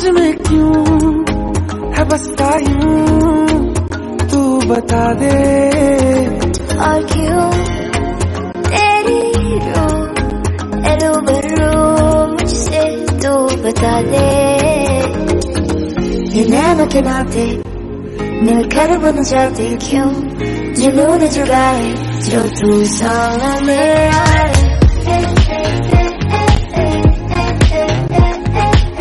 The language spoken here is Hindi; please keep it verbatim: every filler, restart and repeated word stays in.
में क्यों है बसता यूं, तू बता दे। और क्यों तेरी रूह एरो बरो मुझसे तू बता दे। ये नैनों के नाते मिलकर बन जाते क्यों, जुनून जुगाए जो तू सामने आए।